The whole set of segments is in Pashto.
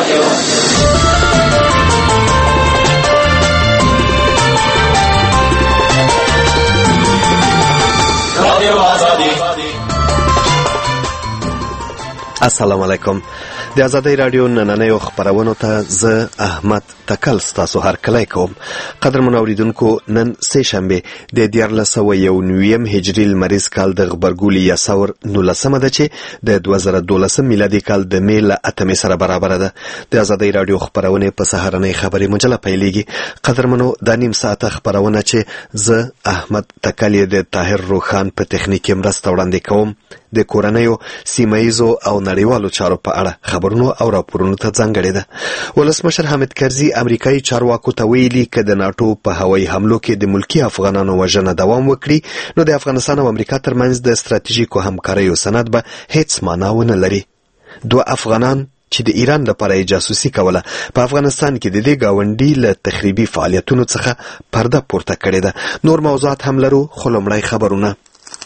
السلام علیکم. د آزادۍ راډیو نننیو خپرونو ته زه احمد تکل ستاسو هرکلی کوم. قدرمنو اوریدونکو، نن سه شنبه د 1419 هجري لمریز کال د غبرګولي یاسور 19 ده چې د 2012 میلادي کال د می له 8 سره برابر ده. د آزادۍ راډیو خپرونه په سهارنۍ خبري مجله پیلېږي. قدرمنو، د نیم ساعته خپرونه چې زه احمد تکل د طاهر روخان په تخنیکي مرسته وړاندې کوم د کورنیو سیمایزو او نړیوالو چارو په اړه خبرونو او راپورونو ته ځانګړې ده. ولسمشر حامد کرزي امریکایي چارواکو ته ویلي که د ناټو په هوایي حملو کې د ملکي افغانانو وژنه دوام وکړي نو د افغانستان او امریکا ترمنځ د ستراتیژیکو همکاریو سند به هیڅ معنا ونه لري. دوه افغانان چې د ایران لپاره جاسوسي کوله په افغانستان کې د دې گاونډي له تخریبي فعالیتونو څخه پرده پورته کړې ده. نور موضوعات هم لرو، خو لومړی خبرونه.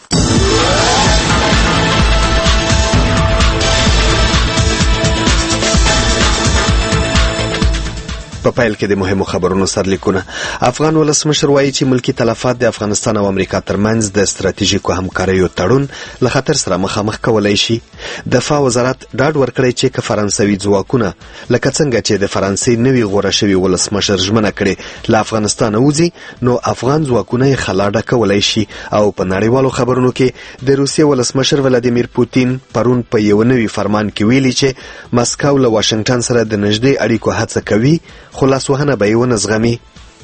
په پیل کې د مهمو خبرونو سرلیکونه. افغان ولسمشر وایي چې ملکی تلفات د افغانستان او امریکا ترمنځ د ستراتیژیکو همکاریو تړون له خطر سره مخامخ کولای شي. دفاع وزارت ډاډ ورکړی چې که فرانسوي ځواکونه لکه څنګه چې د فرانسې نوي غوره شوي ولسمشر ژمنه کړې له افغانستانه وځي نو افغان ځواکونه یې خلا ډکولی شي. او په نړیوالو خبرونو کې د روسیې ولسمشر ولادیمیر پوتین پرون په یو نوي فرمان کې ویلي چې مسکو له واشنګټن سره د نږدې اړیکو هڅه کوي، خو لاسوهنه به یې ونه زغمي.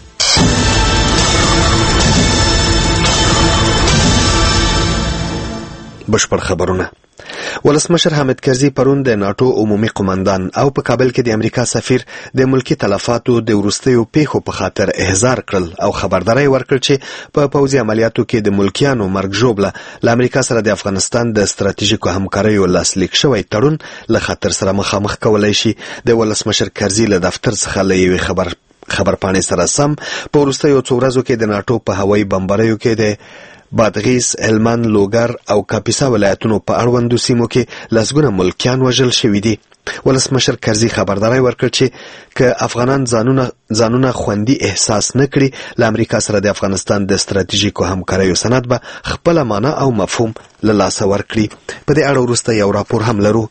بشپړ خبرونه. ولسمشر حامد کرزي پرون د ناټو عمومي قومندان او په کابل کې د امریکا سفیر د ملکی تلفاتو د وروستیو پیښو په خاطر احضار کړل او خبرداری ورکړ چې په پوځي عملیاتو کې د ملکیانو مرګ ژوبله له امریکا سره د افغانستان د ستراتیژیکو همکاریو لاسلیک شوی تړون له خطر سره مخامخ کولای شي. د ولسمشر کرزي له دفتر څخه له یوې خبرپاڼې سره سم په وروستیو څو ورځو کې د ناټو په هوایي بمباریو کې د بادغیس، هلمند، لوګر او کاپیسا ولایتونو په اړوندو سیمو کې لسګونه ملکیان وژل شوي دي. ولسمشر کرزي خبرداری ورکړ چې که افغانان ځانونه خوندي احساس نه کړي له امریکا سره د افغانستان د ستراتیژیکو همکاریو سند به خپله معنا او مفهوم له لاسه ورکړي. په دې اړه وروسته یو راپور هم لرو.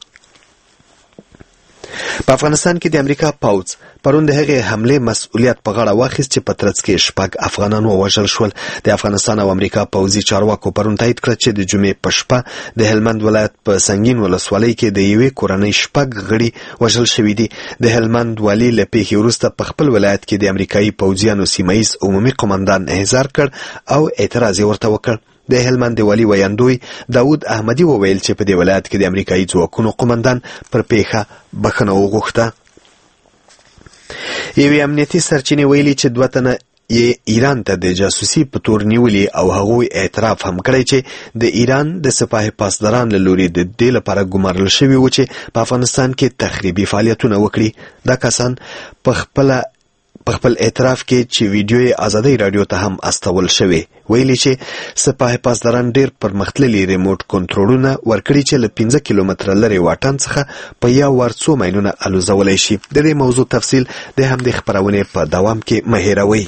په افغانستان کې د امریکا پوځ پرون د هغې حملې مسؤلیت په غاړه واخیست چې په ترڅ کې 6 افغانان ووژل شول. د افغانستان او امریکا پوځي چارواکو پرون تایید کړ چې د جمعې په شپه د هلمند ولایت په سنگین ولسوالۍ کې د یوې کورنۍ 6 غړي وژل شوي دي. د هلمند والي له پیښې وروسته په خپل ولایت کې د امریکایي پوځیانو سیمایي عمومي قومندان احضار کړ او اعتراض یې ورته وکړ. د هلمند والي ویاندوی داود احمدي وویل چې په دې ولایت کې د امریکایي ځواکونو قومندان پر پیښه بخښنه وغوښته. یوې امنیتي سرچینې ویلي چې 2 تنه یې ایران ته د جاسوسي په تور نیولي او هغوی اعتراف هم کړی چې د ایران د سپاه پاسداران له لوري د دې لپاره ګمارل شوي و چې په افغانستان کې تخریبي فعالیتونه وکړي. دا کسان په خپل اعتراف کې چې ویډیو یې آزادۍ راډیو ته هم استول شوی ویلي چې سپاه پاسداران ډیر پرمختللي ریموټ کنټرولونه ورکړي چې له 15 کیلومتره لرې واټن څخه په یو وار څو مایلونه الوزولی شي. د دې موضوع تفصیل د همدې خپرونې په دوام کې مه هېروئ.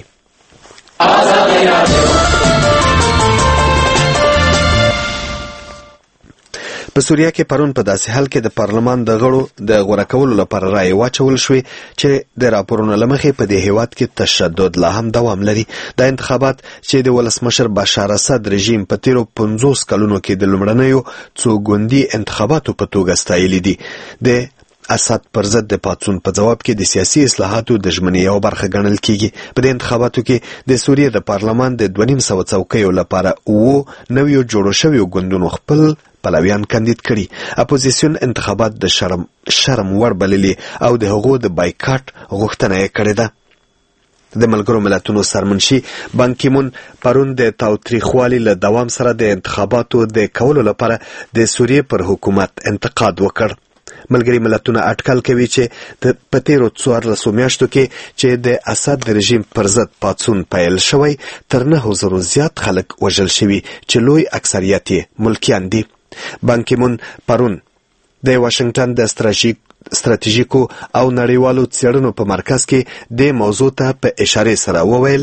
په سوریه کې پرون په داسې حال کې د پارلمان د غړو د غوره کولو لپاره رایې واچول شوې چې د راپورونو له مخې په دې هیواد کې تشدد لا هم دوام لري. دا انتخابات چې د ولسمشر بشار اسد رژیم په تیرو 50 کلونو کې د لومړنیو څو ګوندي انتخاباتو په توګه ستایلي دي. د اسد پر ضد د پاڅون په جواب کې د سیاسي اصلاحاتو د ژمنې یو برخه ګڼل کیږي. په دې انتخاباتو کې د سوریه د پارلمان د 250 څوکیو لپاره نویو جوړو شویو ګوندونو خپل پلویان کاندید کړي. اپوزیسیون انتخابات د شرم وړ بللي او د هغو د بایکاټ غوښتنه یې کړې ده. د ملګرو ملتونو سرمنشي بان کی مون پرون د تاوتریخوالي له دوام سره د انتخاباتو د کولو لپاره د سوریه پر حکومت انتقاد وکړ. ملګري ملتونه اټکل کوي چې په تیرو 14 میاشتو کې چې د اسد رژیم پر ضد پاڅون پیل شوی تر 9000 زیات خلک وژل شوي چې لوی اکثریت یې ملکیان دي. بان کی مون پرون د واشنګټن د ستراتیژیکو او نړیوالو څېړنو په مرکز کې د موضوع ته په اشاره سره وویل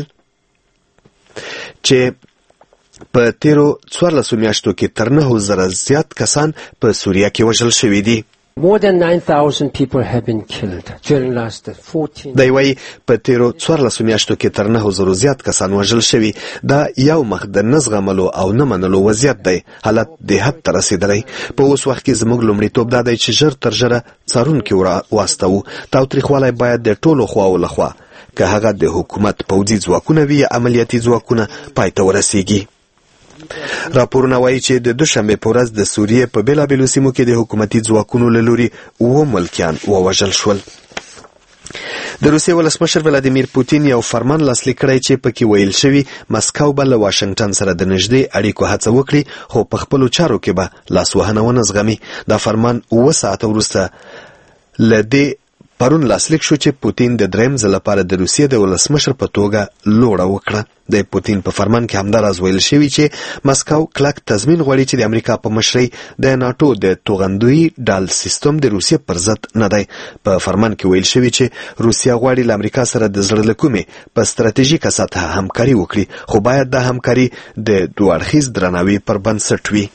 چې په تیرو 14 میاشتو کې تر 9,000 زیات کسان په سوریه کې وژل شوي دي. More than 9,000 people have been killed during last 14. دی وایي په تیرو 14 میاشتو کې تر 9,000 زیات کسان وژل شوي. دا یو مخ د نه زغملو او نه منلو وضعیت دی. حالت د حد ته رسېدلی. په اوس وخت کې زموږ لومړیتوب دا دی چې ژر تر ژره څارونکي واستوو. تاوتریخوالی باید د ټولو خواو لخوا که هغه د حکومت پوځي ځواکونه وي یا عملیاتي ځواکونه پای ته ورسیږي. راپورونه وایي چې د دوشنبې په ورځ د سوریې په بېلابېلو سیمو کې د حکومتي ځواکونو له لوري 7 ملکیان ووژل شول. د روسیې ولسمشر ولادیمیر پوتین یو فرمان لاسلیک کړی چې پکې ویل شوي مسکو به له واشنګټن سره د نږدې اړیکو هڅه وکړي خو په خپلو چارو کې به لاسوهنه ونه زغمي. دا فرمان 7 ساعته وروسته له دې پرون لاسلیک شو چې پوتین د دریم ځل لپاره د روسیې د ولسمشر په توګه لوړه وکړه. د پوتین په فرمان کې همداراز ویل شوي چې مسکو کلک تضمین غواړي چې د امریکا په مشرۍ د ناټو د توغندوی ډال سیستم د روسیې پر ضد نه دی. په فرمان کې ویل شوي چې روسیه غواړي له امریکا سره د زړه له کومې په ستراتیژیکه سطحه همکاري وکړي خو باید دا همکاري د دوه اړخیز درناوي پر بنسټ وي.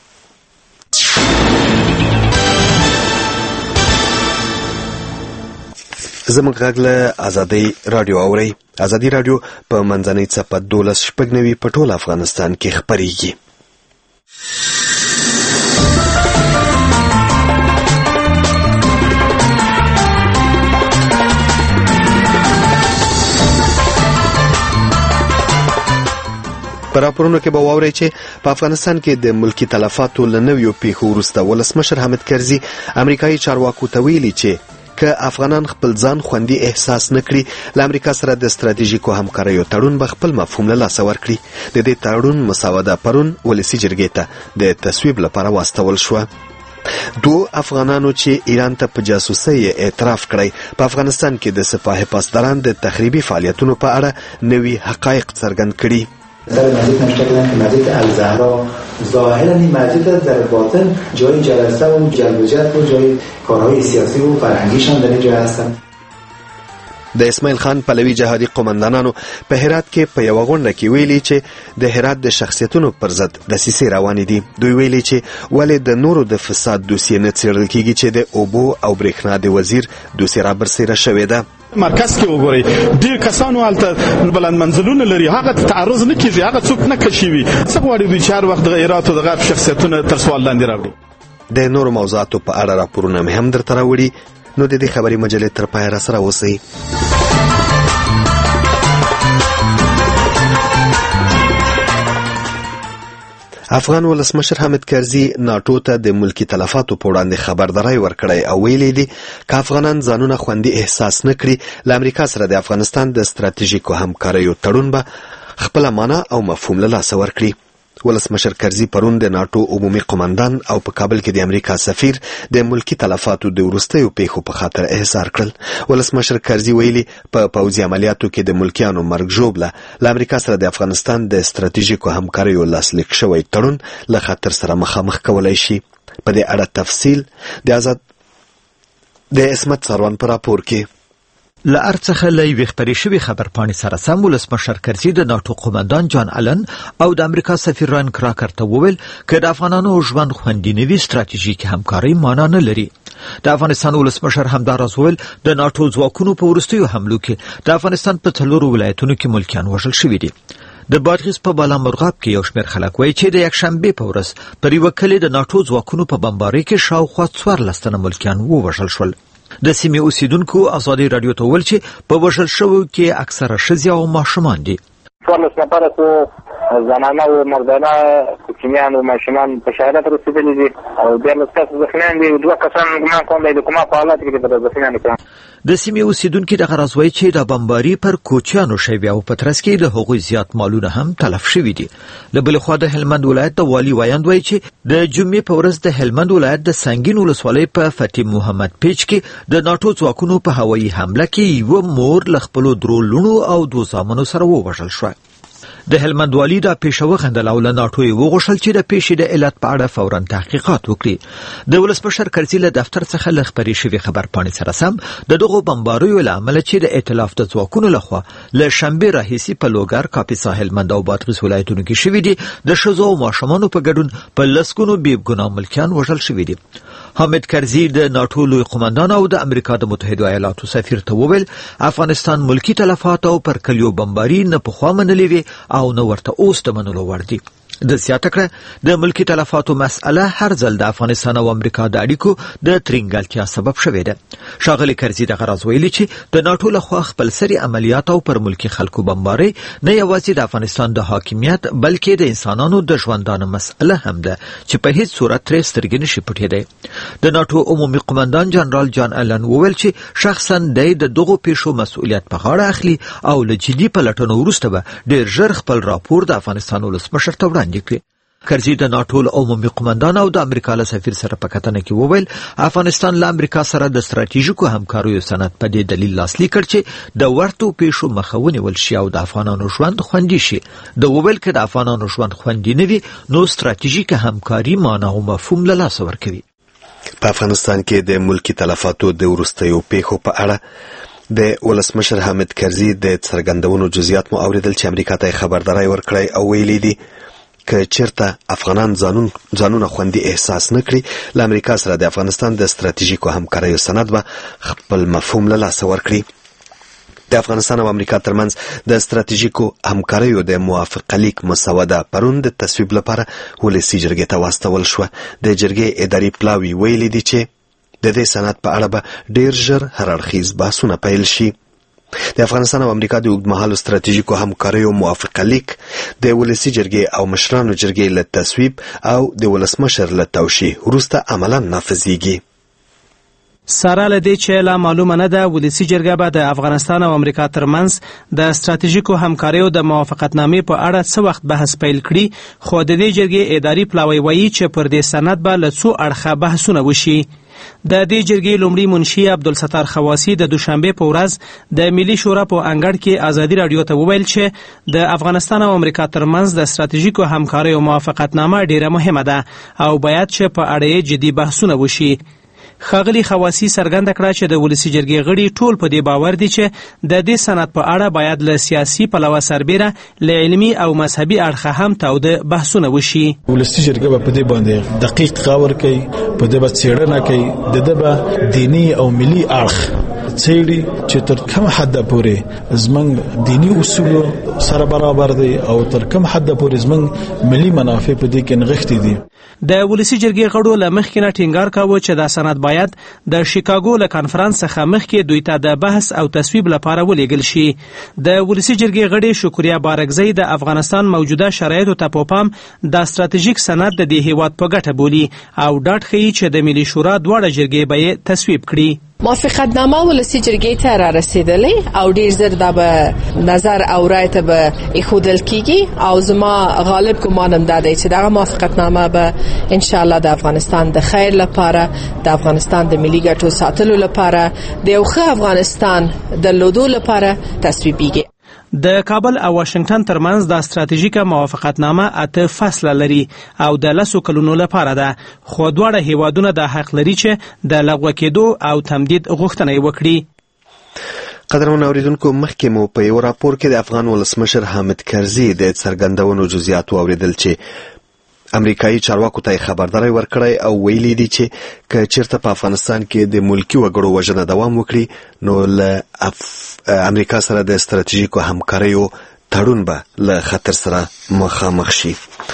زموږ غږ له ازادۍ راډیو اورئ. ازادي راډیو په منځنۍ څپه 12.90 په ټول افغانستان کې خپرېږي. په راپورونو کې به واورئ چې په افغانستان کې د ملکی تلفاتو له نویو پیښو وروسته ولسمشر حامد کرزي امریکایي چارواکو ته ویلي چې که افغانان خپل ځان خوندي احساس نکړي له امریکا سره د ستراتیژیکو همکاریو تړون به خپل مفهوم له لاسه ورکړي. د دې تړون مسوده پرون ولسي جرګې ته د تصویب لپاره واستول شوه. 2 افغانانو چې ایران ته په جاسوسۍ اعتراف کړی په افغانستان کې د سپاه پاسداران د تخریبي فعالیتونو په اړه نوي حقایق څرګند کړي. در مسجد نوشته کردن که مسجد الزهرا ظاهرا این مسجد در باطن جای جلسه و جلب و جذب و جای کارهای سیاسی و فرهنگیش هم در اینجا هستن. د اسماعیل خان پلوي جهادي قومندانانو په هرات کې په یوه غونډه کې ویلي چې د هرات د شخصیتونو پر ضد دسیسې روانې دي. دوی ویلي چې ولې د نورو د فساد دوسیې نه څېړل کېږي چې د اوبو او برېښنا د وزیر دوسیه رابرسېره شوې ده. مرکز کې وګورئ ډېر کسانو هلته بلند منزلونه لري هغه تعرض نه کېږي هغه څوک نه کشوي. څه غواړي دوی چې هر وخت د هرات او د غرب شخصیتونه تر سوال لاندې راوړي. د نورو موضوعاتو په اړه راپورونه مې هم درته راوړي نو د دې خبرې مجلې تر پایه راسره اوسئ. افغان ولسمشر حامد کرزي ناټو ته د ملکی تلفاتو په وړاندې خبرداری ورکړی او ویلي دي که افغانان ځانونه خوندي احساس نه کړي له امریکا سره د افغانستان د ستراتیژیکو همکاریو تړون به خپله معنا او مفهوم له لاسه ورکړي. ولسمشر کرزي پرون د ناټو عمومي قومندان او په کابل کې د امریکا سفیر د ملکی تلفاتو د وروستیو پیښو په خاطر احضار کړل. ولسمشر کرزي ویلي په پوځي عملیاتو کې د ملکیانو مرګ ژوبله له امریکا سره د افغانستان د ستراتیژیکو همکاریو لاسلیک شوی تړون له خطر سره مخامخ کولای شي. په دې اړه تفصیل د عصمت سروان په راپور کې. له ارڅخه له یوې خپرې شوې خبرپاڼې سره سم ولسمشر کرزي د ناټو قومندان جان الن او د امریکا سفیر ران کراکر ته وویل که د افغانانو ژوند خوندي نه وي ستراتیژیکي همکاري معنا نه لري. د افغانستان ولسمشر همداراز وویل د ناټو ځواکونو په وروستیو حملو کې د افغانستان په 4 ولایتونو کې ملکیان وژل شوي دي. د بادغیس په بالامرغاب کې یو شمېر خلک وایي چې د یکشنبې په ورځ پر یوه کلي د ناټو ځواکونو په بمبارۍ کې شاوخوا 14 تنه ملکیان ووژل شول. د سیمې اوسیدونکو ازادي رادیو ته وویل چې په وژل شویو کې اکثره ښځې او ماشومان دي. 14 نفره زنانه او مردانه کوچنیان او ماشومان په شهادت رسېدلي دي او 14 کسان زخمیان دي. 2 کسان ګمان کوم د کومه په حالت کې د زخمیان دي. د سیمې اوسیدونکو دغه راز وایي چې د بمباري پر کوچیانو شوی او په ترڅ کې د هغوی زیات مالونه هم تلف شوي دي. له بلې خوا د هلمند ولایت د والي وایند وایي چې د جمعې په ورځ د هلمند ولایت د سنگین ولسوالۍ په فتح محمد پیچ کې د ناټو ځواکونو په هوایي حمله کې یوه مور له خپلو 3 لوڼو او 2 زامنو سره ووژل شوه. د هلمند والي دا پیښه وخندل او له ناټو یې وغوښتل چې د پیښې د علت په اړه فوراً تحقیقات وکړي. د ولسمشر کرزي له دفتر څخه له خپرې شوې خبرپاڼې سره سم د دغو بمباریو له امله چې د ائتلاف د ځواکونو لخوا له شنبې راهیسې په لوګر، کاپیسا، هلمند او بادغیس ولایتونو کې شوي دي، د ښځو او ماشومانو په ګډون په لسګونو بې ګناه ملکیان وژل شوي دي. حامد کرزي د ناټو لوی قومندان او د امریکا د متحده ایالاتو سفیر ته وویل افغانستان ملکی تلفات او پر کلیو بمباري نه پخوا منلې وي او نه ورته اوس د منلو وړ دي. د زیاته کړه د ملکی تلفاتو مسأله هر ځل د افغانستان او امریکا د اړیکو د ترنګلتیا سبب شوې ده. ښاغلي کرزي دغه راز ویلي چې د ناټو لخوا خپل سری عملیات او پر ملکی خلکو بمباري نه یوازې د افغانستان د حاکمیت بلکې د انسانانو د ژوندانه مسأله هم ده چې په هیڅ صورت ترې سترګې نشي پټېدی. د ناټو عمومي قومندان جنرال جان الن وویل چې شخصا د دغو پیښو مسؤلیت په غاړه اخلي او له جدي پلټنو وروسته به ډېر ژر خپل راپور د افغانستان ولسمشر ته وړاندې کړي. کرزي د ناټو عمومي قومندان او د امریکا له سفیر سره په کتنه کې وویل افغانستان له امریکا سره د ستراتیژیکو همکاریو سند په دې دلیل لاسلیک کړ چې د ورته پیښو مخه ونیول شي او د افغانانو ژوند خوندي شي. د وویل کې د افغانانو ژوند خوندي نه وي نو ستراتیژیکه همکاري معنا او مفهوم له لاسه ورکوي. په افغانستان کې د ملکی تلفاتو د وروستیو پیښو په اړه د ولسمشر حامد کرزي د څرګندونو جزئیات مو اوریدل چې امریکا ته خبرداري ورکړی او ویلي دي که چیرته افغانان ځانونه خوندي احساس نکړي له امریکا سره د افغانستان د ستراتیژیکو همکاریو سند به خپل مفهوم له لاسه ورکړي. د افغانستان او امریکا ترمنځ د ستراتیژیکو همکاریو د موافقه لیک مسوده پرون د تصویب لپاره ولسي جرګې ته واستول شوه. د جرګې اداري پلاوي ویلي دي چې د دې سند په اړه به ډیر ژر هر اړخیز بحثونه پیل شي. د افغانستان او امریکا د اوږدمهالو ستراتیژیکو همکاریو موافقه لیک د ولسي جرګې او مشرانو جرګې له تصویب او د ولسمشر له توشیح وروسته عملاً نافذیږي. سره لدی چې لا معلومه نه ده ولسی جرګه به د افغانستان او امریکا ترمنځ د ستراتیژیکو همکاریو د موافقتنامې په اړه څه وخت بحث پیل کړي، خو د دې جرګې اداري پلاوی وایي چې پر دې سند به له څو اړخه بحثونه وشي. د دې جرګې لومړي منشي عبدالستار خواسی د دوشنبه په ورځ د ملي شورا په انګړ کې ازادي رادیو ته وویل چې د افغانستان او امریکا ترمنځ د ستراتیژیکو همکاریو موافقتنامه ډیره مهمه ده او باید چې په اړه جدي بحثونه وشي. ښاغلي خواسی څرګنده کړه چې د ولسي جرګې غړي ټول په دې باور دي چې د دې سند په اړه باید له سیاسي پلوه سربیره له علمي او مذهبي اړخه هم تاوده بحثونه وشي. ولسي جرګه به په دې باندې دقیق غور کوي، په دې به څېړنه کوي، د دې به دیني او ملي اړخ څېړي چې تر کوم حده پورې زموږ دیني اصولو سره برابر دي او تر کوم حده پورې زموږ ملي منافع په دې کې نغښتي دي. د ولسي جرګې غړو له مخکې نه ټینګار کاوه چې دا سند باید د شیکاګو له کانفرنس څخه مخکې دوی ته د بحث او تصویب لپاره ولېږل شي. د ولسي جرګې غړي شکریا بارکزی د افغانستان موجوده شرایطو ته په پام د ستراتیژیک سند د دې هیواد په ګټه بولي او ډاډ ښیي چې د ملي شورا دواړه جرګې به یې تصویب کړي. موافقتنامه ولسي جرګې ته را رسیدلې او ډیر زر دا به نظر او رای ته به ایښودل کیږي او زما غالب ګمانم دا دی چې دغه موافقتنامه به ان شاء الله د افغانستان د خیر لپاره، د افغانستان د ملي ګټو ساتلو لپاره، د یو ښه افغانستان د لودو لپاره تصویبیږي. د کابل او واشنگټن ترمنځ د ستراتیژیکه موافقتنامه 8 فصله لري او د 10 کلونو لپاره ده، خو دواړه هیوادونه د حق لري چې د لغوه کېدو او تمدید غوښتنه وکړي. قدرمن اوریدونکو، مخکې مو په یو راپور کې د افغان ولسمشر حامد کرزي د څرګندونو جزئیات اوریدل چې امریکایي چارواکو ته خبرداري ورکړی او ویلي دي چې که چیرته په افغانستان کې د ملکی وګړو وژنه دوام وکړي نو له امریکا سره د ستراتیژیکو همکاریو تړون به له خطر سره مخامخ شي.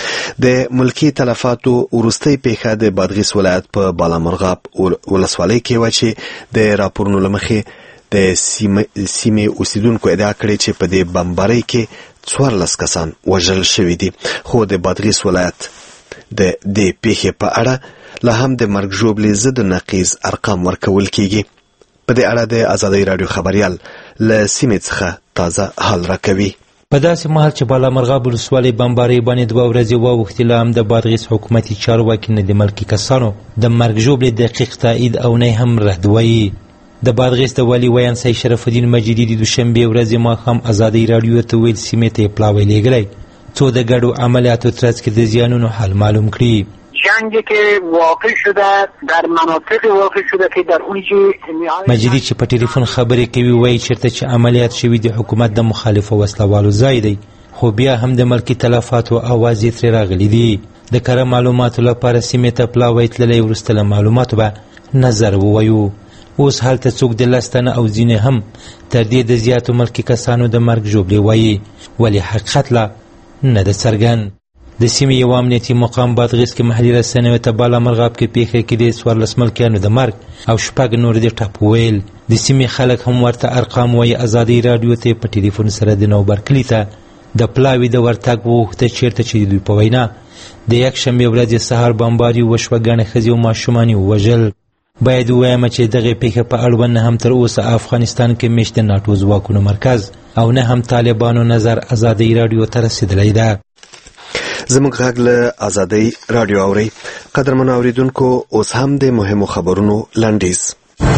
د ملکی تلفاتو وروستۍ پیښه د بادغیس ولایت په بالامرغاب ولسوالۍ کې و چې د راپورونو له مخې د سیمې اوسیدونکو ادعا کړې چې په دې بمبارۍ کې 14 کسان وژل شوي دي، خو د بادغیس ولایت د دې پیښې په اړه لا هم د مرګ ژوبلې ضد نقیض ارقام ورکول کیږي. په دې اړه د ازادۍ راډیو خبریال له سیمې څخه تازه حال راکوي. په داسې مهال چې بالامرغاب ولسوالۍ بمبارۍ باندې 2 ورځې واوښتې، لا هم د بادغیس حکومتي چارواکي نه د ملکي کسانو د مرګ ژوبلې دقیق تایید او نه هم رد وایي. د بادغیس د والي ویان سید شرف الدین مجیدي د دوشنبې ورځې ماښام ازادۍ راډیو ته ویل سیمې ته یې پلاوی لیږلی څو د ګډو عملیاتو ترڅ کې د زیانونو حل معلوم کړي. جنگی که واقع شده در مناطق واقع شده که در اونجا مجیدی چې په ټلیفون خبرې کوي وایي چېرته چې عملیات شوي د حکومت د مخالفو وسلوالو ځای دی، خو بیا هم د ملکي تلفاتو اوازې ترې راغلي دي. د کره معلوماتو لپاره سیمې ته پلاوی تللی، وروسته له معلوماتو به نظر ووایو. اوس هلته څوک د 10 تنه او ځینې هم تر دې د زیاتو ملکي کسانو د مرګ ژوبلې وایي، ولې حقیقت لا نه ده څرګند. د سیمې یو امنیتي مقام بادغیس کې محلي رسنیو ته بالامرغاب کې پیښه کې د 14 ملکیانو د مرګ او 6 نور د ټپ ویل. د سیمې خلک هم ورته ارقام وایي. ازادۍ راډیو ته په ټلیفون سره د نوبر کلي ته د پلاوي د ورتګ وغوښته چېرته چې د دوی په وینا د یکشنبې ورځې سهار بمباري وشوه، ګڼې ښځې او ماشومان یې ووژل. باید ووایم چې دغې پیښې په اړوند نه هم تر اوسه افغانستان کې میشت د ناټو ځواکونو مرکز او نه هم طالبانو نظر ازادۍ راډیو ته رسېدلی ده. زموږ غږ له ازادۍ راډیو اورئ. قدرمنو اوریدونکو، اوس هم د مهمو خبرونو لنډیز.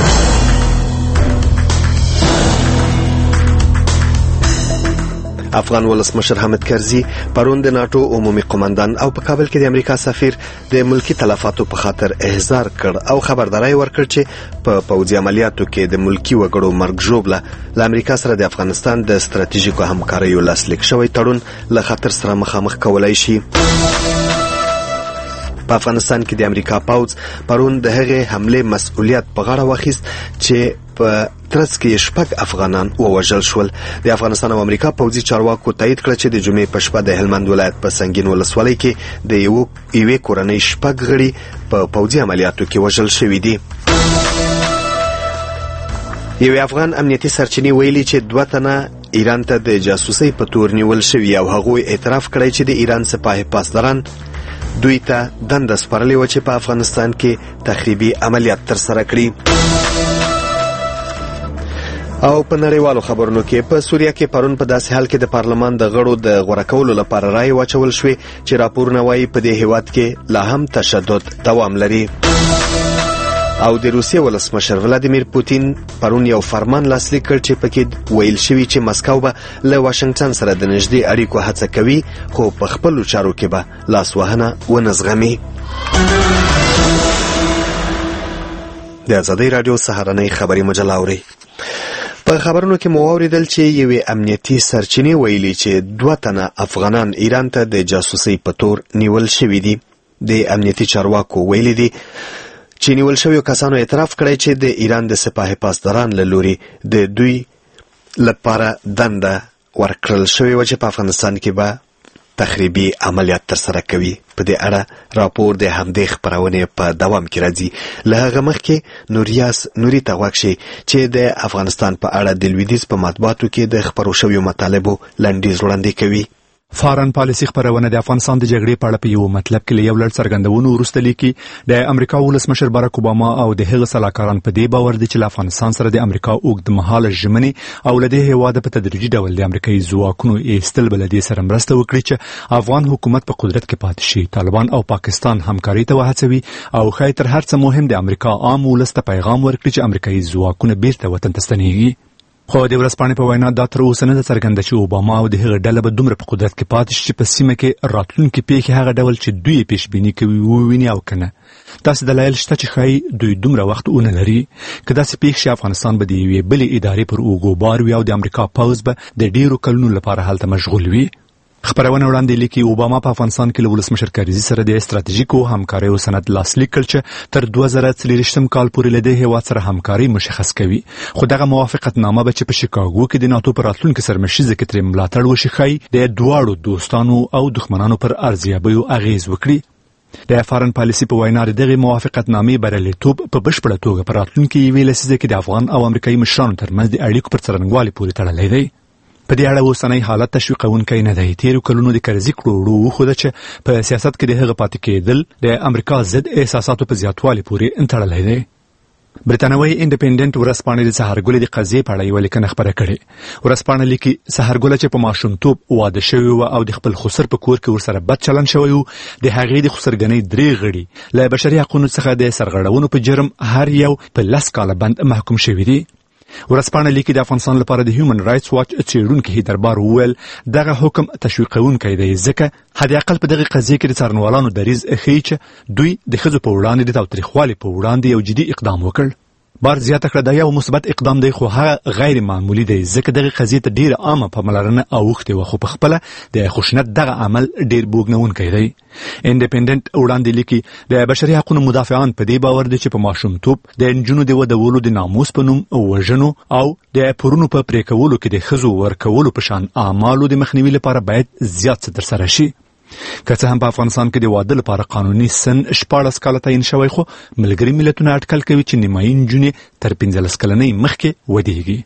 افغان ولسمشر حامد کرزي پرون د ناټو عمومي قومندان او په کابل کې د امریکا سفیر د ملکی تلفاتو په خاطر احضار کړ او خبرداري ورکړ چې په پوځي عملیاتو کې د ملکی وګړو مرګ ژوبله له امریکا سره د افغانستان د ستراتیژیکو همکاریو لاسلیک شوی تړون له خطر سره مخامخ کولای شي. په افغانستان کې د امریکا پوځ پرون د هغې حمله مسؤلیت په غاړه واخیست چې په ترڅ کې 6 افغانان ووژل شول. د افغانستان او امریکا پوځي چارواکو تایید کړ چې د جمعې په شپه د هلمند ولایت په سنگین ولسوالۍ کې د یوې کورنۍ 6 غړي په پوځي عملیاتو کې وژل شوي دي. یو افغان امنیتي سرچینې ویلي چې 2 تنه ایران ته د جاسوسۍ په تور نیول شوي او هغوی اعتراف کړی چې د ایران سپاه پاسداران دوی ته دنده سپارلې وه چې په افغانستان کې تخریبي عملیات ترسره کړي. او په نړیوالو خبرونو کې په سوریه کې پرون په داسې حال کې د پارلمان د غړو د غوره کولو لپاره رایې واچول شوې چې راپورونه وایي په دې هیواد کې لا هم تشدد دوام لري. او د روسیې ولسمشر ولادیمیر پوتین پرون یو فرمان لاسلیک کړ چې پکې ویل شوی چې مسکو به له واشنگټن سره د نږدې اړیکو هڅه کوي، خو په خپلو چارو کې به لاسوهنه ونه زغمي. د ازادۍ راډیو سهارنۍ خبري مجله اورئ. په خبرونو کې مو واوریدل چې یوې امنیتي سرچینې ویلي چې 2 تنه افغانان ایران ته د جاسوسۍ په تور نیول شوي دي. د امنیتي چارواکو ویلي دي چې نیول شویو کسانو اعتراف کړی چې د ایران د سپاه پاسداران له لوري د دوی لپاره دنده ورکړل شوې وه چې په افغانستان کې به تخریبي عملیات ترسره کوي. په دې اړه راپور د همدې خپرونې په دوام کې راځي. له هغه مخکې نوري ته غوږ شئ چې د افغانستان په اړه د لویدیځ په مطبوعاتو کې د خپرو شویو مطالبو لنډیز وړاندې کوي. فارن پالیسي خبرونه د افغانستان د جګړې په اړه په یو مطلب کې یو لړ څرګندونو وروسته لیکي د امریکا ولسمشر باراک اوباما او د هغه سلاکاران په دې باور دي چې افغانستان سره د امریکا اوږدمهاله ژمنې او له دې هیواده په تدریجي ډول د امریکایي ځواکونو ایستل بل دې سره مرسته وکړي چې افغان حکومت په قدرت کې پاتې شي. طالبان او پاکستان همکاري ته وهڅوي او خای تر هر څه مهم د امریکا عام ولس ته پیغام ورکړي چې امریکایي ځواکونه بیرته وطن ته ستنېږي. خو د ورځپاڼې په وینا دا تر اوسه نه ده څرګنده چې اوباما او د هغه ډله به دومره په قدرت کې پاتې شي چې په سیمه کې راتلونکې پیښې هغه ډول چې دوی پیشبیني کوي وویني او که نه. داسې دلایل شته چې ښایي دوی دومره وخت ونه لري. که داسې پیښ شي افغانستان به د یوې بلې ادارې پر اوږو بار وي او د امریکا پوځ به د ډیرو کلونو لپاره هلته مشغول وي. خبرونه وړاندې لیکي اوباما په افغانستان کې له ولسمشر کرزي سره د ستراتیژیکو همکاریو سند لاسلیک کړ چې تر 2040 کال پورې له دې هیواد سره همکاري مشخص کوي. خو دغه موافقتنامه به چې په شیکاګو کې د ناتو پر راتلونکي سرمشیزه کې ترې ملاتړ وشي ښایي د دواړو دوستانو او دښمنانو پر ارزیابیو اغیز وکړي. د فارن پالیسي په وینا دغه موافقتنامې بریالیتوب په بشپړه توګه په راتلونکي یوې لسیزه کې د افغان او امریکایي مشرانو ترمنځ د اړیکو پر څرنګوالي پورې تړلی دی. په دې اړه اوسنی حالت تشویقونکی نه دی. تیرو کلونو د کرزي کړوړو وښوده چې په سیاست کې د هغه پاتې کېدل د امریکا ضد احساساتو په زیاتوالي پورې تړلی دی. برتانوي انډیپندنت ورځپاڼې د سهارګل د قضیې په اړه یو لیکنه خبره کړې. ورځپاڼه لیکي سهارګل چې په ماشومتوب واده شوی و او د خپل خسر په کور کې ورسره بد چلن شوی و، د هغې د خسرګنۍ 3 غړي له بشري حقوقو څخه د سرغړونو په جرم هر یو په 10 کاله بند محکوم شوی دي. ورځپاڼه لیکي د افغانستان لپاره د هیومن رائټس واچ څېړونکي دربار وویل دغه حکم تشویقونکی دی ځکه حد اقل په دغه قضیه کې د څارنوالانو دریځ ښیي چې دوی د ښځو په وړاندې د تاوتریخوالي په وړاندې یو جدي اقدام وکړ. بار زیاته کړه دا یو مثبت اقدام دی خو هغه غیر معمولی دی ځکه دغه قضیه ته ډیره عامه پاملرنه اوښتې وه خو په خپله د خشونت دغه عمل ډیر بوږنونکی دی. انډیپندنت وړاندې لیکي د بشري حقوقو مدافعان په دې باور دي چې په ماشومتوب د نجونو د ودولو د ناموس په نوم وژنو او د پورونو په پرې کولو کې د ښځو ورکولو په شان اعمالو د مخنیوي لپاره باید زیات څه ترسره شي. که څه هم په افغانستان کې د واده لپاره قانوني سن 14 کاله تعیین شوی خو ملګري ملتونه اټکل کوي چې نیمایي نجونې تر 15 کلنۍ مخکې ودیږي.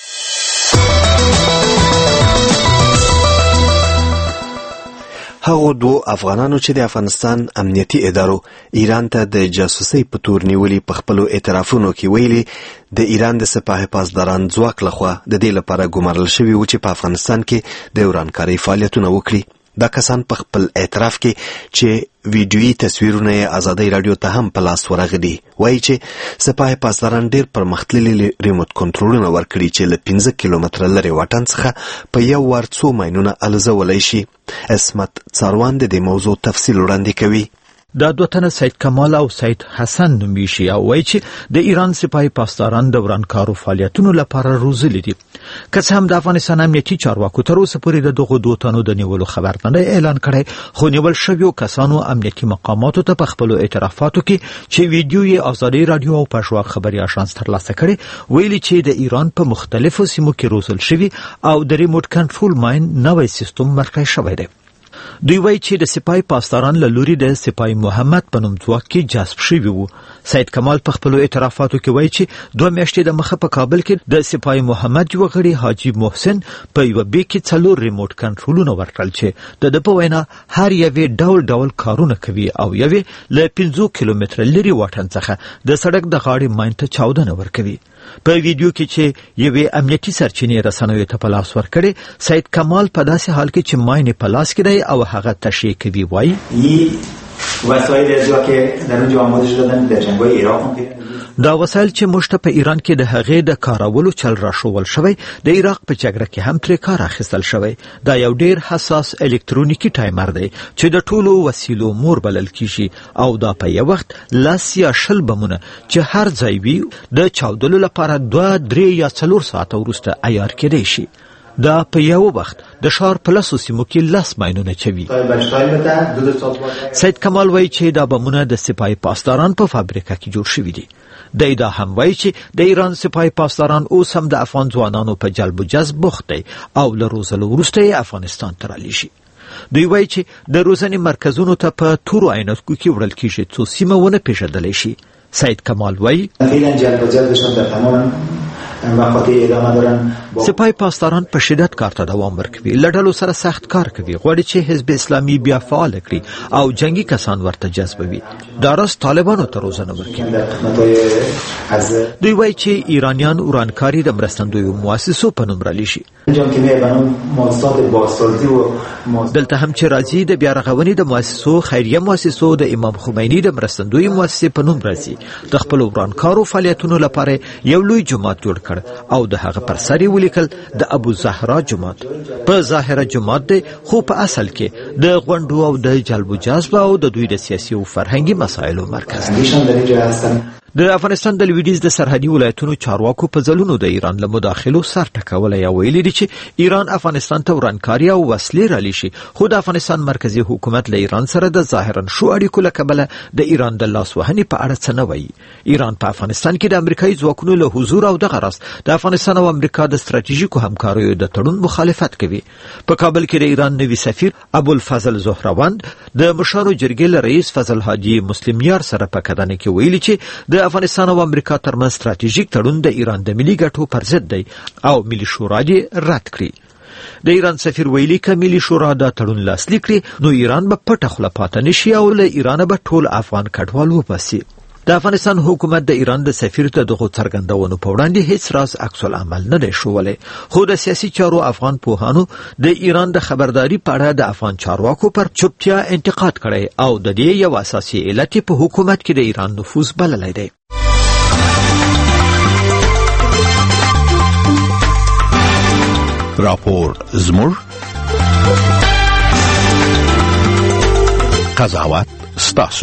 هغو 2 افغانانو چې د افغانستان امنیتي ادارو ایران ته د جاسوسۍ په تور نیولي په خپلو اعترافونو کې ویلي د ایران د سپاه پاسداران ځواک لخوا د دې لپاره ګمارل شوي و چې په افغانستان کې د ورانکارۍ فعالیتونه وکړي. دا کسان په خپل اعتراف کې چې ویډیویي تصویرونه یې ازادۍ راډیو ته هم په لاس ورغلي وایي چې سپاه پاسداران ډېر پرمختللي ریموټ کنټرولونه ورکړي چې له 15 کیلومتره لرې واټن څخه په یو وار څو ماینونه الوزولی شي. عصمت څاروان د دې موضوع تفصیل وړاندې کوي. دا 2 تنه سید کمال او سید حسن نومیشي او وایي چې د ایران سپاهي پاسداران د ورانکارو فعالیتونو لپاره روزلي دي. که څه هم د افغانستان امنیتي چارواکو تر اوسه پورې د دغو 2 تنو د نیولو خبر نه اعلان کړی خو نیول شویو کسانو امنیتي مقاماتو ته په خپلو اعترافاتو کې چې ویډیو یې ازادۍ راډیو او پښتو خبري آژانس ترلاسه کړي ویلي چې د ایران په مختلفو سیمو کې روزل شوي او د ریموټ کنټرول ماین نوی سیستم مرکز شوی دی. دوی وایي چې د سپاهي پاسداران له لوري د سپاهي محمد په نوم ځواک کې جذب شوي وو. سید کمال په خپلو اعترافاتو کې وایي چې 2 میاشتې د مخه په کابل کې د سپاهي محمد یو غړي حاجی محسن په یو بیک کې 4 ریموټ کنټرولونه ورکړل چې د په وینا هر یو ډول کارونه کوي او یوې له 15 کیلومتره لري واټن څخه د سړک د غاړې ماین ته چاودنه ورکوي. په ویډیو کې چې یوې امنیتي سرچینې رسنیو ته په لاس ورکړي سید کمال په داسې حال کې چې ماین په لاس کې دی او هغه تشریح کوي وایي وسایل اجرا که در اونجا آماده شدن در جنگ‌های عراق هم که دا وسایل چې موږ ته په ایران کې د هغې د کارولو چل راښول شوی د عراق په جګړه کې هم ترې کار اخیستل شوی. دا یو ډیر حساس الکترونیکي ټایمر دی چې د ټولو وسیلو مور بلل کیږي او دا په یو وخت 10 یا 20 بمونه چې هر ځای وي د چاودلو لپاره 2, 3 یا 4 ساعته وروسته عیار کېدی شي. دا په یو وخت د ښار په 10 سیمو کې 10 ماینونه چوي. سید کمال وایي چې دا بمونه د سپاهي پاسداران په فابریکه کې جوړ شوي دي. دا هم وایي چې د ایران سپاهي پاسداران اوس هم د افغان ځوانانو په جلب و جذب بوخت دی او له روزلو وروسته یې افغانستان ته رالی شي. دوی وایي چې د روزنې مرکزونو ته په تورو عینکو کې وړل کېږي څو سیمه ونه پیژندلی شي. سید کمال وایي سپاهي پاسداران په شدت کار ته دوام ورکوي، له ډلو سره سخت کار کوي، غواړي چې حزب اسلامي بیا فعال کړي او جنگي کسان ورته جذبوي. دا راز طالبانو ته روزنه ورکوي. دوی وایي چې ایرانیان ورانکاري د مرستندویو مؤسسو په نوم رالی شي. دلته هم چې راځي د بیا رغونې د مؤسسو، خیریه مؤسسو، د امام خمیني د مرستندوی مؤسسې په نوم راځي. د خپل ورانکارو فعالیتونو لپاره یو لوی جماعت جوړ او د هغه پر سر یې ولیکل د ابو زهرا جماعت. په ظاهره جماعت دی خو په اصل کې د غونډو او د جلب و جذب او د دوی د سیاسي او فرهنګي مسایلو مرکز دی. د افغانستان د لویدیځ د سرحدي ولایتونو چارواکو په ځلونو د ایران له مداخلو سر ټکولی او ویلي دي چې ایران افغانستان ته ورانکاري او وسلې رالی شي، خو د افغانستان مرکزي حکومت له ایران سره د ظاهرا ښو اړیکو له کبله د ایران د لاسوهنې په اړه څه نه وایي. ایران په افغانستان کې د امریکایي ځواکونو له حضور او دغه راز د افغانستان او امریکا د ستراتیژیکو همکاریو د تړون مخالفت کوي. په کابل کې د ایران نوي سفیر ابوالفضل زهروند د مشرانو جرګې له رئیس فضل حاجي مسلم یار سره په کدنه کې ویلي چې د افغانستان او امریکا ترمنځ ستراتیژیک تړون د ایران د ملي ګټو پر ضد دی او ملي شورا یې رد کړي. د ایران سفیر ویلي که ملي شورا دا تړون لاسلیک کړي نو ایران به پټه خوله پاتې نشي او له ایرانه به ټول افغان کډوال وباسي. د افغانستان حکومت د ایران د سفیر ته دغه څرګندونو په وړاندې هیڅ راز عکس العمل نه دی ښوولی، خو د سیاسي چارو افغان پوهانو د ایران د خبرداري په اړه د افغان چارواکو پر چوپتیا انتقاد کړی او د دې یو اساسي علت په حکومت کې د ایران نفوذ بللی دی. راپور زموږ، قضاوت ستاسو.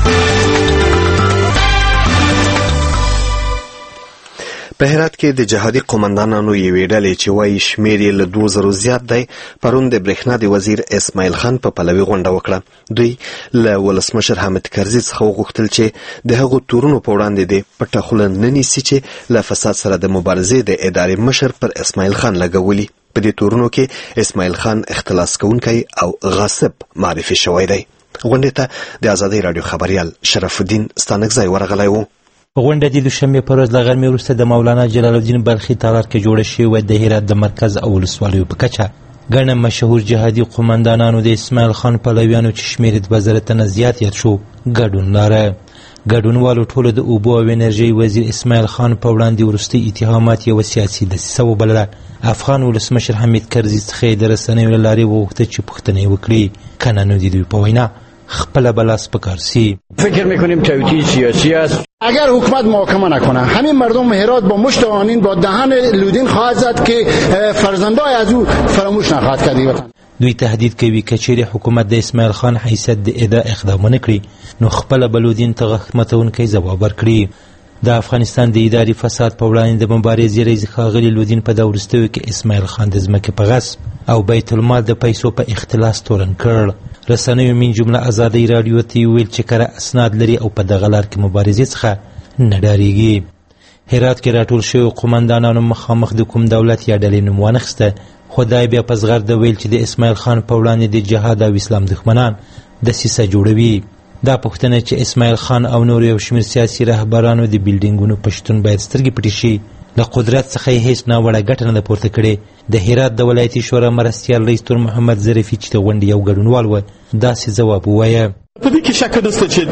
په هرات کې د جهادي قومندانانو یوې ډلې چې وایي شمېر یې له 2000 زیات دی پرون د برېښنا د وزیر اسماعیل خان په پلوي غونډه وکړه. دوی له ولسمشر حامد کرزي څخه وغوښتل چې د هغو تورونو په وړاندې د پټه خوله نه نیسي چې له فساد سره د مبارزې د ادارې مشر پر اسماعیل خان لګولي. په دې تورونو کې اسماعیل خان اختلاس کوونکی او غاصب معرفي شوی دی. غونډې ته د ازادۍ راډیو خبریال شرف الدین ستانکزی ورغلی و. غونډه د دوشنبې په ورځ له غرمې وروسته د مولانا جلال الدین بلخي تالار کې جوړه شوې د هرات د مرکز او ولسوالیو په کچه. ګڼ مشهور جهادي قومندانانو د اسماعیل خان پلویانو چې شمېر یې 2000 تنه زیات یاد شو ګډون لاره. ګډونوالو ټولو د اوبو او انرژۍ وزیر اسماعیل خان په وړاندې وروستي اتهامات یوه سیاسي دسیسه وبلله. افغان ولسمشر حامد کرزي څخه یې د رسنیو له لارې وغوښته چې پوښتنې وکړي، کنه نو د دوی په وینا خپله بلاس پکار سی. فکر میکنیم توطئه سیاسی است. اگر حکومت محاکمه نکنه همین مردم هرات با مشت آنین با دهن لودین خواهد زد که فرزندای از او فراموش نخواهد کرد. دوی تهدید کوي که چیرې حکومت د اسماعیل خان حیثیت د ادعا اقدام ونه کړي نو خپله به لودین ته غږ ماتونکی ځواب ورکړي. د افغانستان د اداري فساد په وړاندې د مبارزې رئیس ښاغلي لودین په دا وروستیو کې اسماعیل خان د ځمکې په غصب او بیت المال د پیسو په اختلاس تورن کړ. رسنیو من جمله ازادۍ راډیو ته ویل چې کره اسناد لري او په دغه لار کې مبارزې څخه نه ډارېږي. هرات کې راټول شوي قومندانانو مخامخ د کوم دولت یا ډلې نوم وانخیسته، خو دا بیا په زغرده ویل چې د اسماعیل خان په وړاندې د جهاد او اسلام دښمنان دسیسه جوړوي. دا پوښتنه چې اسماعیل خان او نور یو شمېر سیاسي رهبرانو د بیلډینګونو په شتون باید سترګې پټې شي. له قدرت څخه یې هیڅ ناوړه ګټه نه ده پورته کړې. د هرات د ولایتي شورا مرستیال رئیس تور محمد ظریفي چې د غونډې یو ګډونوال و داسې ځواب ووایه. په دې کې شک نشته چې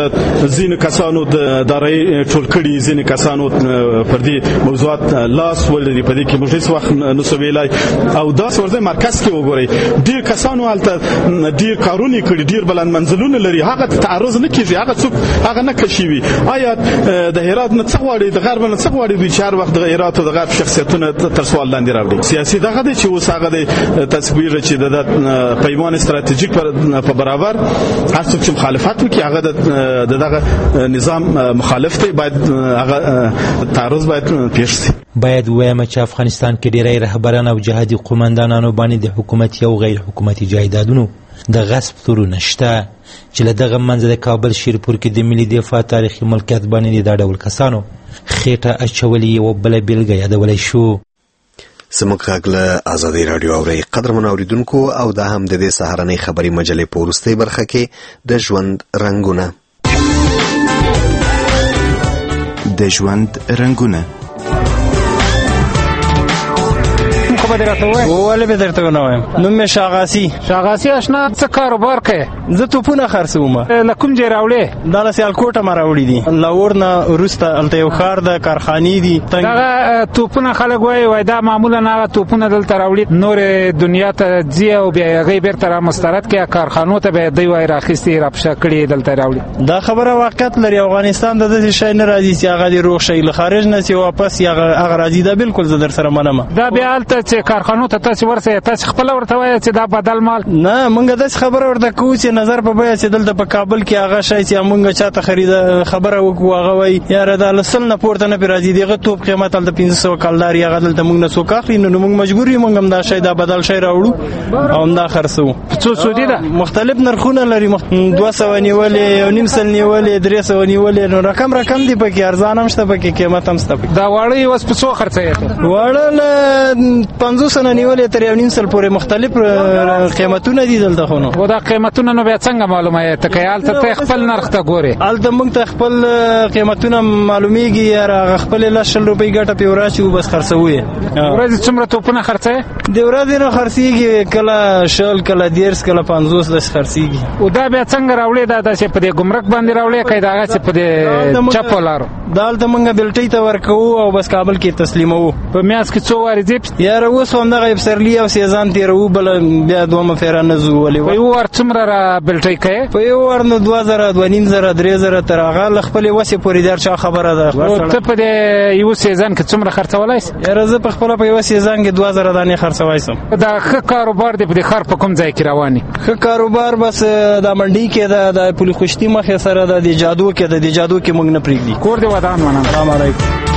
ځینې کسانو د دارایي ټول کړي، ځینې کسانو پر دې موضوعات لاس ولري. په دې کې موږ هیڅ وخت نشو ویلای او داسې ورځې مرکز کې وګورئ ډېر کسانو هلته ډېر کارونه کړي، ډېر بلند منزلونه لري، هغه تعرض نه کېږي، هغه څوک هغه نه کشي وي. آیا د هرات نه څه غواړي، د غرب نه څه غواړي دوی چې هر وخت د هرات او د غرب شخصیتونه تر سوال لاندې راوړي؟ سیاسي دغه دی چې اوس هغه دی تصویر چې د پیمان استراتیژیک په برابر څوک چې مخالفت وکړي هغه د دغه نظام مخالف دی، باید هغه تعرض باید پیښ شي. باید ووایم چې افغانستان کې ډیری رهبران او جهادي قومندانانو باندې د حکومتي او غیر حکومتي جایدادونو د غصب تورونه شته چې له دغه منځه د کابل شیرپور کې د ملي دفاع تاریخي ملکیت باندې دا ډول کسانو خېټه اچولې یوه بله بېلګه یادولی شو. زموږ غږ له ازادۍ راډیو اورئ. قدرمنو اوریدونکو، او دا هم د دې سهارنۍ خبري مجلې په وروستۍ برخه کې د ژوند رنګونه. د ژوند رنګونه به درته وایم. ولې به درته ونه وایم؟ نوم مې شاغاسي اشنا. څه کاروبار کوې؟ زه توپونه خرڅوم. له کوم ځای راوړې؟ دا له سیالکوټه ما راوړي دي. لاور نه وروسته هلته یو ښار ده، کارخانې دي. دغه توپونه خلک وایي دا معمولا هغه توپونه دلته راوړي، نورې دنیا ته ځي او بیا هغې بېرته رامسترد کړي، کارخانو ته به دوی وایي راخیستې راپشه کړي دلته راوړي. دا خبره واقعیت لري. افغانستان د داسې شی نه راځي چې هغه دې روغ شي له خارج نه چې واپس هغه راځي. دا بالکل زه در سره منم. دا بیا هلته چې کارخانو ته تاسو ورسې تاسو خپل ورته وایي چې دا بدل مال نه. مونږ داسې خبره ورته کوو چې نظر په بیه چې دلته په کابل کې هغه شی چې مونږ چاته خریده خبره وکړو هغه وایي یاره دا له سل نه پورته نه پرې راځي. دغه توپ قیمت هلته 1500 کلدار هغه دلته مونږ نه څوک اخلي، نو مونږ مجبور یو مونږ هم دا شی دا بدل شی راوړو او همدا خرڅوو. څو سودي ده؟ مختلف نرخونه لري. 200 نیولې، 1.5 نیولې، 300 نیولې، نو رقم دي پکې، ارزان هم شته پکې، قیمت هم شته پکې. دا واړه اوس په څو خرڅوي؟ واړه له 500 نه نیولې تر 1.5 پورې مختلف قیمتونه دي دلته خو نو دا قیمتونه نو بیا څنګه معلومه ته کایال ته خپل نرخ ته ګوري الته موږ ته خپل قیمتونه معلومیږي یا خپل 100 روپۍ ګټه پیوراشي او بس خرڅوي ورځ څومره توپونه خرڅه دی ورځ نه خرڅيږي کله شل کله 10 کله 50 لس خرڅيږي او دا بیا څنګه راوړي دا چې په دې ګمرک باندې راوړي کای دا چې په دې چپولارو دالته موږ بلټي ته ورکو او بس کابل کې تسلیمو په میاس کې څو واري دي یاره اوس هم دغه افسرلی او سیزان تیرو بل بیا دوه فیرانه زو ولې په یو ور څومره را بلټي کوي په یو ور نو 2000 2000 3000 تر هغه خپل وسه پوری در چا خبره ده ته په دې یو سیزان کې څومره خرڅولای یاره زه په خپل په یو سیزان کې 2000 دانې خرڅوای سم دا ښه کاروبار دی په دې خر په کوم ځای کې رواني ښه کاروبار بس د منډي کې د پولی خوشتي مخه سره د جادو کې د جادو کې موږ نه پریږدي کور دی ودان مننه السلام علیکم